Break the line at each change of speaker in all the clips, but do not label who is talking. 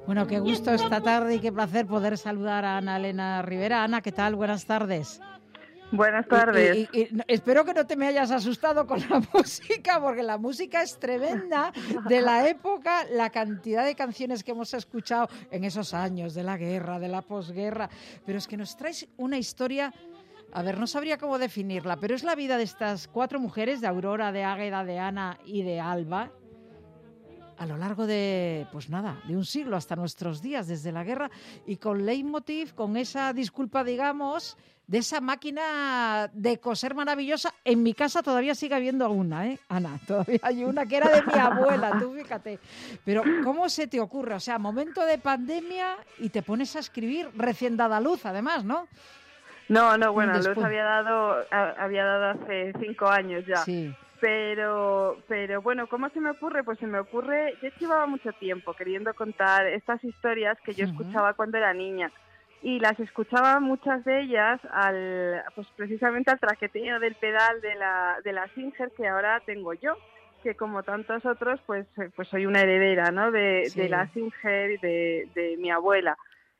Bueno, qué gusto esta tarde y qué placer poder saludar a Ana Elena Rivera. Ana, ¿qué tal? Buenas tardes.
Buenas tardes.
Espero que no te me hayas asustado con la música, porque la música es tremenda de la época, la cantidad de canciones que hemos escuchado en esos años de la guerra, de la posguerra, pero es que nos traes una historia, a ver, no sabría cómo definirla, pero es la vida de estas 4 mujeres, de Aurora, de Águeda, de Ana y de Alba, a lo largo de, pues nada, de un siglo hasta nuestros días, desde la guerra, y con leitmotiv, con esa disculpa, digamos, de esa máquina de coser maravillosa. En mi casa todavía sigue habiendo una, Ana, todavía hay una que era de mi abuela, tú fíjate. Pero ¿cómo se te ocurre? O sea, momento de pandemia y te pones a escribir recién dada luz, además, ¿no?
No, bueno, luz había dado hace 5 años ya.
Sí.
Pero bueno, ¿cómo se me ocurre? Pues se me ocurre, yo llevaba mucho tiempo queriendo contar estas historias que yo escuchaba cuando era niña. Y las escuchaba muchas de ellas pues precisamente al traqueteo del pedal de la Singer que ahora tengo yo, que como tantos otros, pues soy una heredera, ¿no? De la Singer y de mi abuela.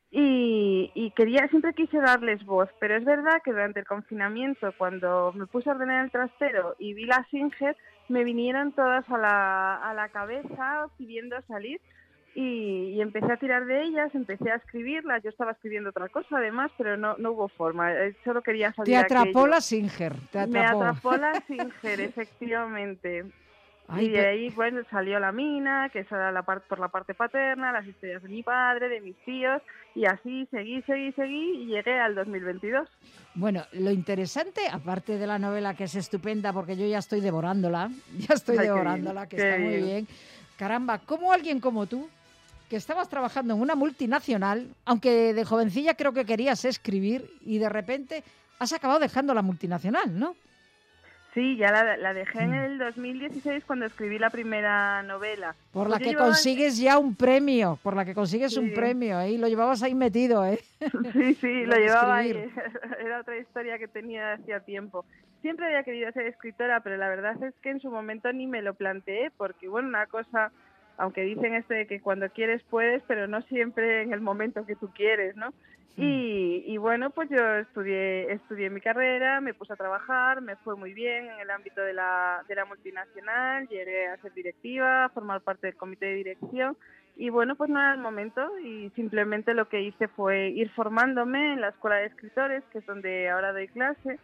Y siempre quise darles voz, pero es verdad que durante el confinamiento, cuando me puse a ordenar el trastero y vi la Singer, me vinieron todas a la cabeza pidiendo salir y empecé a tirar de ellas, empecé a escribirlas. Yo estaba escribiendo otra cosa además, pero no hubo forma, solo quería salir.
Te atrapó la Singer,
Me atrapó la Singer, efectivamente. Y de ahí, bueno, salió la mina, que esa era por la parte paterna, las historias de mi padre, de mis tíos, y así seguí, y llegué al 2022.
Bueno, lo interesante, aparte de la novela, que es estupenda, porque yo ya estoy devorándola, que está muy bien. Caramba, ¿cómo alguien como tú, que estabas trabajando en una multinacional, aunque de jovencilla creo que querías escribir, y de repente has acabado dejando la multinacional, ¿no?
Sí, ya la dejé en el 2016 cuando escribí la primera novela.
Por la que consigues ya un premio, un premio, ¿eh? Y lo llevabas ahí metido, ¿eh?
Sí, lo llevaba ahí. Era otra historia que tenía hacía tiempo. Siempre había querido ser escritora, pero la verdad es que en su momento ni me lo planteé, porque bueno, una cosa, aunque dicen de que cuando quieres puedes, pero no siempre en el momento que tú quieres, ¿no? Y bueno, pues yo estudié mi carrera, me puse a trabajar, me fue muy bien en el ámbito de la multinacional, llegué a ser directiva, a formar parte del comité de dirección y bueno, pues no era el momento y simplemente lo que hice fue ir formándome en la Escuela de Escritores, que es donde ahora doy clase,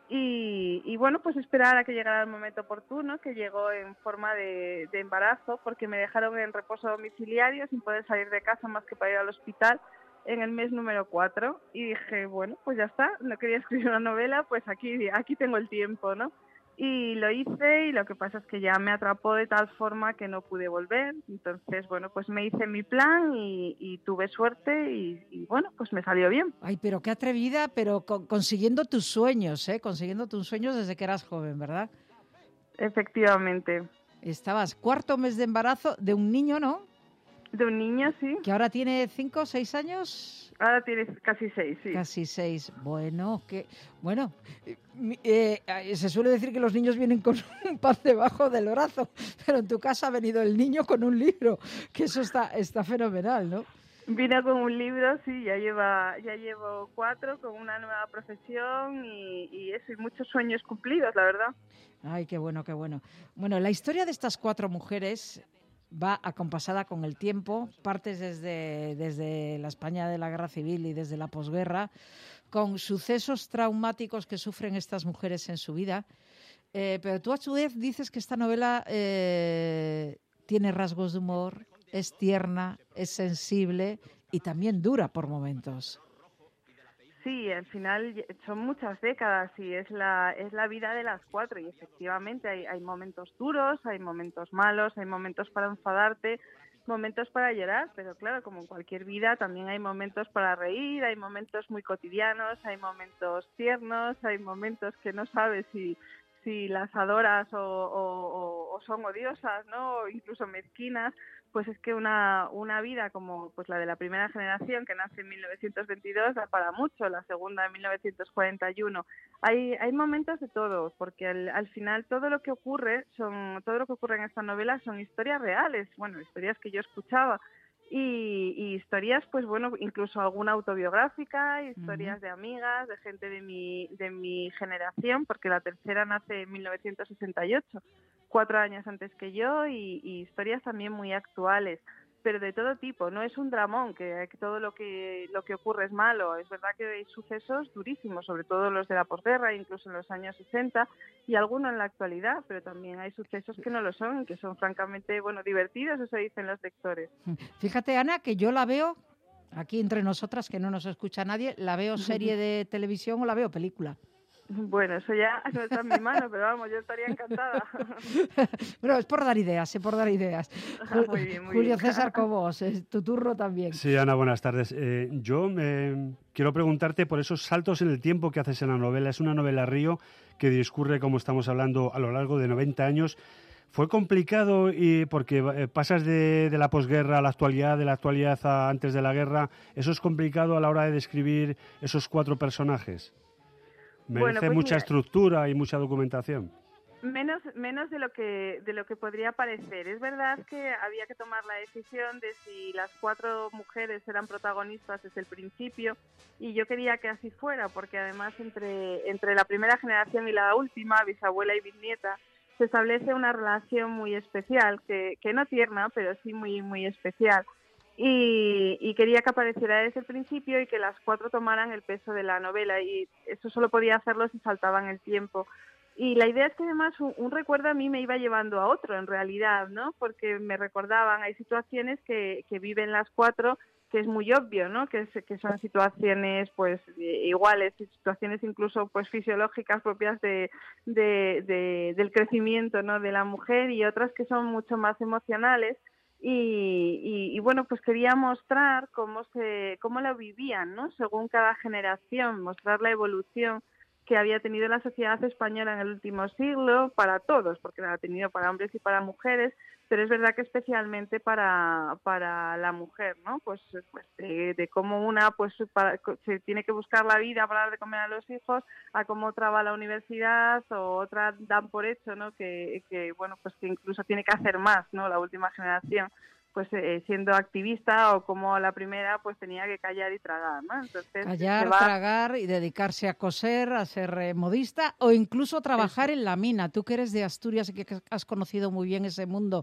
y bueno, pues esperar a que llegara el momento oportuno, que llegó en forma de embarazo, porque me dejaron en reposo domiciliario sin poder salir de casa más que para ir al hospital en el mes número 4 y dije, bueno, pues ya está, no quería escribir una novela, pues aquí tengo el tiempo, ¿no? Y lo hice y lo que pasa es que ya me atrapó de tal forma que no pude volver. Entonces, bueno, pues me hice mi plan y tuve suerte y bueno, pues me salió bien.
Ay, pero qué atrevida, pero consiguiendo tus sueños, consiguiendo tus sueños desde que eras joven, ¿verdad?
Efectivamente.
Estabas 4º mes de embarazo de un niño, ¿no?
De un niño, sí.
Que ahora tiene 5 o 6 años.
Ahora tiene casi 6, sí.
Casi 6. Bueno, se suele decir que los niños vienen con un pan debajo del brazo, pero en tu casa ha venido el niño con un libro, que eso está fenomenal, ¿no?
Vino con un libro, sí, ya llevo 4 con una nueva profesión y eso, y muchos sueños cumplidos, la verdad.
Ay, qué bueno, qué bueno. Bueno, la historia de estas 4 mujeres va acompasada con el tiempo, partes desde la España de la Guerra Civil y desde la posguerra, con sucesos traumáticos que sufren estas mujeres en su vida. Pero tú a su vez dices que esta novela tiene rasgos de humor, es tierna, es sensible y también dura por momentos.
Sí, al final son muchas décadas y es la vida de las 4 y efectivamente hay momentos duros, hay momentos malos, hay momentos para enfadarte, momentos para llorar, pero claro, como en cualquier vida también hay momentos para reír, hay momentos muy cotidianos, hay momentos tiernos, hay momentos que no sabes si las adoras o son odiosas, ¿no? O incluso mezquinas. Pues es que una vida como pues la de la primera generación que nace en 1922 da para mucho, la segunda en 1941. Hay momentos de todo, porque al final todo lo que ocurre en esta novela son historias reales, bueno, historias que yo escuchaba y historias, pues bueno, incluso alguna autobiográfica, historias de amigas, de gente de mi generación, porque la tercera nace en 1968, 4 años antes que yo, y historias también muy actuales, pero de todo tipo. No es un dramón, que todo lo que ocurre es malo. Es verdad que hay sucesos durísimos, sobre todo los de la posguerra, incluso en los años 60, y algunos en la actualidad, pero también hay sucesos que no lo son, que son francamente, bueno, divertidos, eso dicen los lectores.
Fíjate, Ana, que yo la veo, aquí entre nosotras, que no nos escucha nadie, la veo serie de televisión o la veo película.
Bueno, eso ya no está en mi mano, pero vamos, yo estaría encantada.
Bueno, es por dar ideas, por dar ideas.
Muy bien, muy
Julio
bien.
César Cobos, tu turno también.
Sí, Ana, buenas tardes. Yo quiero preguntarte por esos saltos en el tiempo que haces en la novela. Es una novela Río que discurre, como estamos hablando, a lo largo de 90 años. ¿Fue complicado porque pasas de la posguerra a la actualidad, de la actualidad a antes de la guerra? ¿Eso es complicado a la hora de describir esos 4 personajes? Merece
Pues
mucha
mira,
estructura y mucha documentación.
Menos de lo que podría parecer. Es verdad que había que tomar la decisión de si las 4 mujeres eran protagonistas desde el principio, y yo quería que así fuera, porque además entre la primera generación y la última, bisabuela y bisnieta, se establece una relación muy especial, que no tierna, pero sí muy, muy especial. Y quería que apareciera desde el principio y que las 4 tomaran el peso de la novela, y eso solo podía hacerlo si saltaban el tiempo. Y la idea es que además un recuerdo a mí me iba llevando a otro, en realidad, ¿no? Porque me recordaban, hay situaciones que viven las 4, que es muy obvio, ¿no? Que son situaciones pues iguales, situaciones incluso pues fisiológicas propias del crecimiento, ¿no? De la mujer, y otras que son mucho más emocionales. Y bueno, pues quería mostrar cómo la vivían, ¿no? Según cada generación, mostrar la evolución que había tenido la sociedad española en el último siglo, para todos, porque la ha tenido para hombres y para mujeres, pero es verdad que especialmente para la mujer, ¿no? Pues de cómo una pues se tiene que buscar la vida para dar de comer a los hijos, a cómo otra va a la universidad, o otra dan por hecho, ¿no? Que bueno, pues que incluso tiene que hacer más, ¿no? La última generación, pues siendo activista, o como la primera pues tenía que callar y tragar, ¿no? Entonces,
callar, tragar y dedicarse a coser, a ser modista, o incluso trabajar en la mina. Tú que eres de Asturias y que has conocido muy bien ese mundo,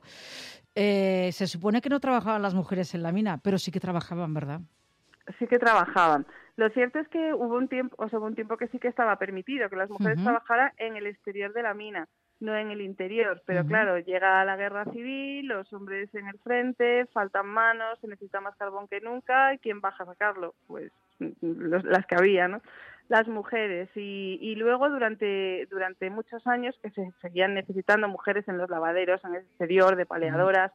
se supone que no trabajaban las mujeres en la mina, pero sí que trabajaban, ¿verdad?
Sí que trabajaban. Lo cierto es que hubo un tiempo que sí que estaba permitido que las mujeres trabajaran en el exterior de la mina, no en el interior, pero claro, llega la guerra civil, los hombres en el frente, faltan manos, se necesita más carbón que nunca, ¿y quién baja a sacarlo? Pues las que había, ¿no? Las mujeres, y luego durante muchos años que se seguían necesitando mujeres en los lavaderos, en el exterior, de paleadoras,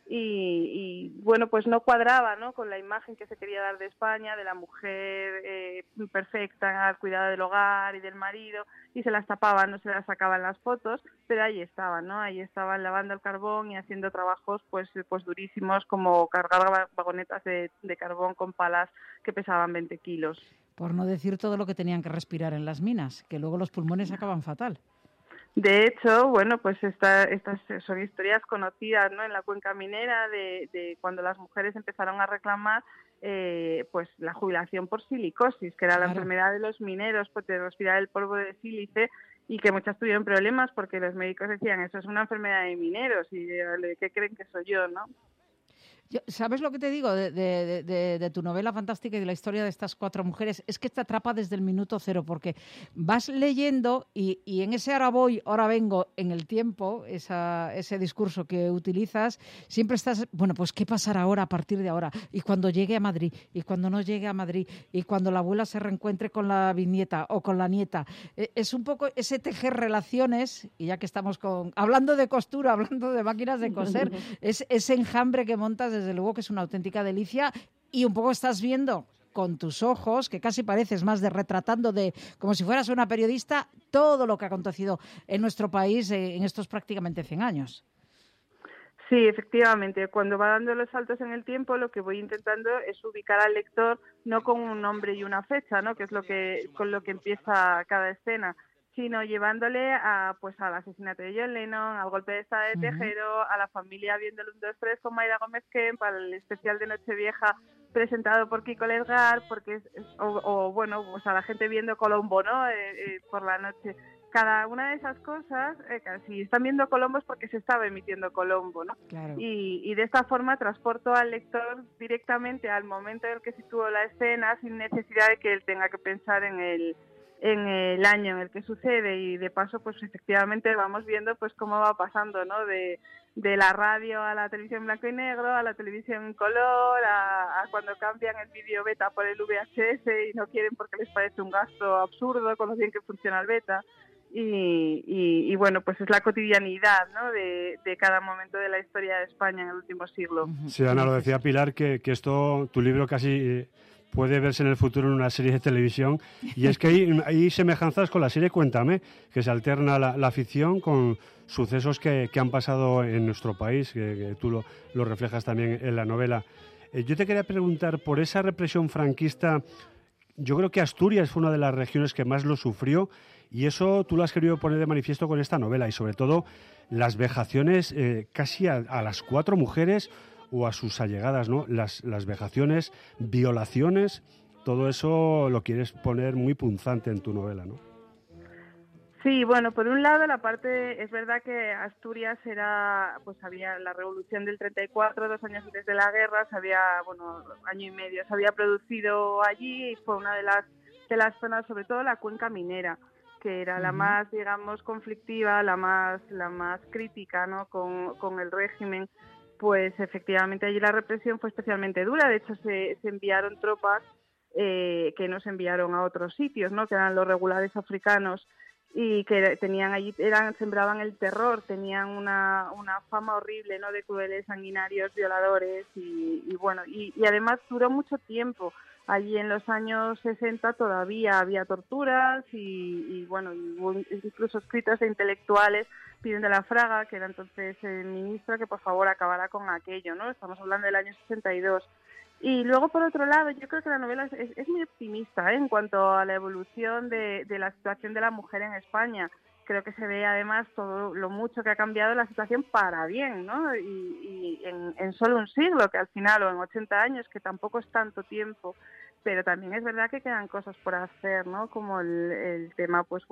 y bueno, pues no cuadraba, ¿no? Con la imagen que se quería dar de España, de la mujer perfecta al cuidado del hogar y del marido, y se las tapaban, no se las sacaban las fotos, pero ahí estaban, ¿no? Ahí estaban lavando el carbón y haciendo trabajos pues durísimos, como cargar vagonetas de carbón con palas que pesaban 20 kilos.
Por no decir todo lo que tenían que respirar en las minas, que luego los pulmones acaban fatal.
De hecho, bueno, pues estas son historias conocidas, ¿no? En la cuenca minera, de cuando las mujeres empezaron a reclamar pues la jubilación por silicosis, que era la enfermedad de los mineros, pues de respirar el polvo de sílice, y que muchas tuvieron problemas porque los médicos decían, eso es una enfermedad de mineros, y ¿qué creen que soy yo, no?
¿Sabes lo que te digo de tu novela fantástica y de la historia de estas 4 mujeres? Es que te atrapa desde el minuto 0, porque vas leyendo y en ese ahora voy, ahora vengo, en el tiempo, ese discurso que utilizas, siempre estás, bueno, pues ¿qué pasará ahora, a partir de ahora? Y cuando llegue a Madrid, y cuando no llegue a Madrid, y cuando la abuela se reencuentre con la bisnieta o con la nieta. Es un poco ese tejer relaciones, y ya que estamos hablando de costura, hablando de máquinas de coser, es ese enjambre que montas, desde luego que es una auténtica delicia, y un poco estás viendo con tus ojos, que casi pareces más de retratando, como si fueras una periodista, todo lo que ha acontecido en nuestro país en estos prácticamente 100 años.
Sí, efectivamente. Cuando va dando los saltos en el tiempo, lo que voy intentando es ubicar al lector no con un nombre y una fecha, ¿no? Que es con lo que empieza cada escena, sino llevándole pues al asesinato de John Lennon, al golpe de estado de Tejero, a la familia viendo el 1, 2, 3 con Mayra Gómez Kemp, al especial de Nochevieja presentado por Kiko Ledgar, porque bueno, pues a la gente viendo Colombo, ¿no? Por la noche. Cada una de esas cosas, si están viendo Colombo es porque se estaba emitiendo Colombo, ¿no?
Claro.
Y de esta forma transporto al lector directamente al momento en el que sitúo la escena, sin necesidad de que él tenga que pensar en el año en el que sucede, y de paso pues efectivamente vamos viendo pues cómo va pasando, ¿no? De la radio a la televisión blanco y negro, a la televisión en color, a cuando cambian el vídeo beta por el VHS y no quieren porque les parece un gasto absurdo con lo bien que funciona el beta. Y bueno, pues es la cotidianidad, ¿no? de cada momento de la historia de España en el último siglo.
Sí, Ana, lo decía Pilar, que esto, tu libro casi puede verse en el futuro en una serie de televisión, y es que hay semejanzas con la serie Cuéntame, que se alterna la ficción con sucesos que han pasado en nuestro país, que tú lo reflejas también en la novela. Yo te quería preguntar, por esa represión franquista, yo creo que Asturias fue una de las regiones que más lo sufrió, y eso tú lo has querido poner de manifiesto con esta novela, y sobre todo las vejaciones casi a las 4 mujeres o a sus allegadas, ¿no? Las vejaciones, violaciones, todo eso lo quieres poner muy punzante en tu novela, ¿no?
Sí, bueno, por un lado la parte, es verdad que Asturias pues había la revolución del 34, 2 años antes de la guerra, año y medio, se había producido allí, y fue una de las zonas, sobre todo la cuenca minera, que era la más, digamos, conflictiva, la más crítica, ¿no? con el régimen. Pues efectivamente allí la represión fue especialmente dura. De hecho se enviaron tropas que no se enviaron a otros sitios, ¿no? Que eran los regulares africanos, y que sembraban el terror, tenían una fama horrible, ¿no? De crueles, sanguinarios, violadores, y además duró mucho tiempo. Allí en los años 60 todavía había torturas y hubo incluso escritos de intelectuales pidiendo a la Fraga, que era entonces el ministro, que por favor acabara con aquello, ¿no? Estamos hablando del año 62. Y luego, por otro lado, yo creo que la novela es muy optimista, en cuanto a la evolución de la situación de la mujer en España. Creo que se ve además todo lo mucho que ha cambiado la situación para bien, ¿no? Y en solo un siglo, que al final, o en 80 años, que tampoco es tanto tiempo, pero también es verdad que quedan cosas por hacer, ¿no? Como el tema, pues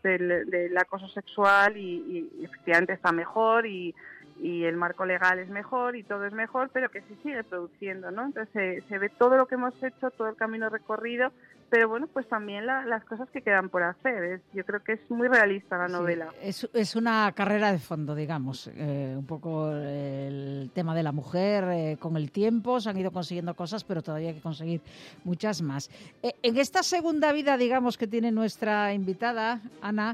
del acoso sexual, y efectivamente está mejor, y el marco legal es mejor y todo es mejor, pero que se sigue produciendo, ¿no? Entonces se ve todo lo que hemos hecho, todo el camino recorrido, pero bueno, pues también las cosas que quedan por hacer. Yo creo que es muy realista la novela.
Es una carrera de fondo, digamos, un poco el tema de la mujer. Con el tiempo se han ido consiguiendo cosas, pero todavía hay que conseguir muchas más. En esta segunda vida, digamos, que tiene nuestra invitada, Ana,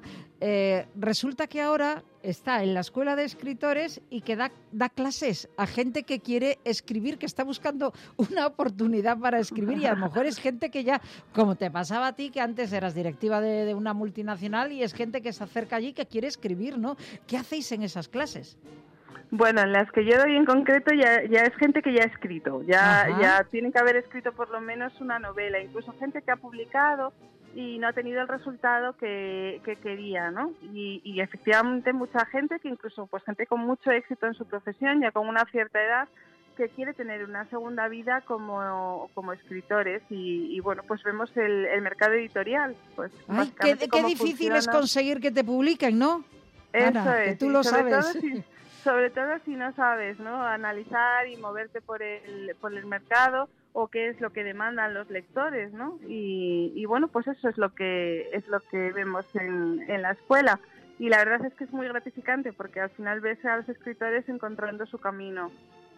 resulta que ahora está en la Escuela de Escritores y que da clases a gente que quiere escribir, que está buscando una oportunidad para escribir, y a lo mejor es gente que ya, como te pasaba a ti, que antes eras directiva de una multinacional, y es gente que se acerca allí que quiere escribir, ¿no? ¿Qué hacéis en esas clases?
Bueno, en las que yo doy en concreto ya es gente que ya ha escrito, ya tienen que haber escrito por lo menos una novela, incluso gente que ha publicado y no ha tenido el resultado que quería, ¿no? Y efectivamente mucha gente, que incluso pues gente con mucho éxito en su profesión, ya con una cierta edad, que quiere tener una segunda vida como escritores, y bueno, pues vemos el mercado editorial. Pues
¡ay, qué difícil es conseguir que te publiquen, ¿no?
Eso
Ana,
es,
que tú lo sabes.
Sobre todo si no sabes, ¿no? Analizar y moverte por el mercado, o qué es lo que demandan los lectores, ¿no? Y bueno, pues eso es lo que vemos en la escuela. Y la verdad es que es muy gratificante, porque al final ves a los escritores encontrando su camino.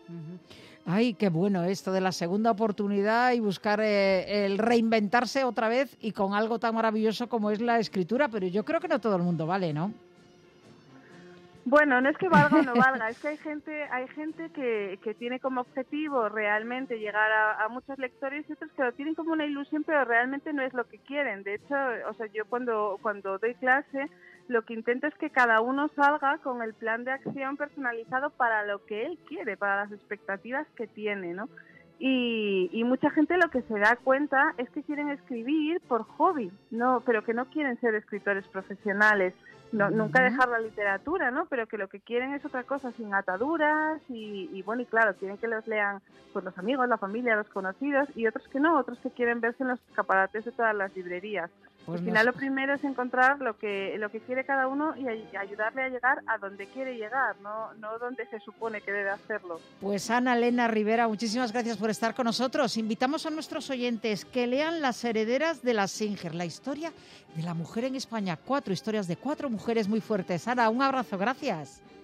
Ay, qué bueno esto de la segunda oportunidad y buscar el reinventarse otra vez, y con algo tan maravilloso como es la escritura, pero yo creo que no todo el mundo vale, ¿no?
Bueno, no es que valga o no valga, es que hay gente que tiene como objetivo realmente llegar a muchos lectores, y otros que lo tienen como una ilusión, pero realmente no es lo que quieren. De hecho, o sea, yo cuando doy clase, lo que intento es que cada uno salga con el plan de acción personalizado para lo que él quiere, para las expectativas que tiene, ¿no? Y mucha gente lo que se da cuenta es que quieren escribir por hobby, pero que no quieren ser escritores profesionales. Nunca dejar la literatura, ¿no? Pero que lo que quieren es otra cosa, sin ataduras y bueno, y claro, quieren que los lean pues los amigos, la familia, los conocidos, y otros que no, otros que quieren verse en los escaparates de todas las librerías. Al final lo primero es encontrar lo que quiere cada uno y ayudarle a llegar a donde quiere llegar, no donde se supone que debe hacerlo.
Pues Ana Elena Rivera, muchísimas gracias por estar con nosotros. Invitamos a nuestros oyentes que lean Las herederas de la Singer, la historia de la mujer en España. 4 historias de 4 mujeres muy fuertes. Ana, un abrazo, gracias.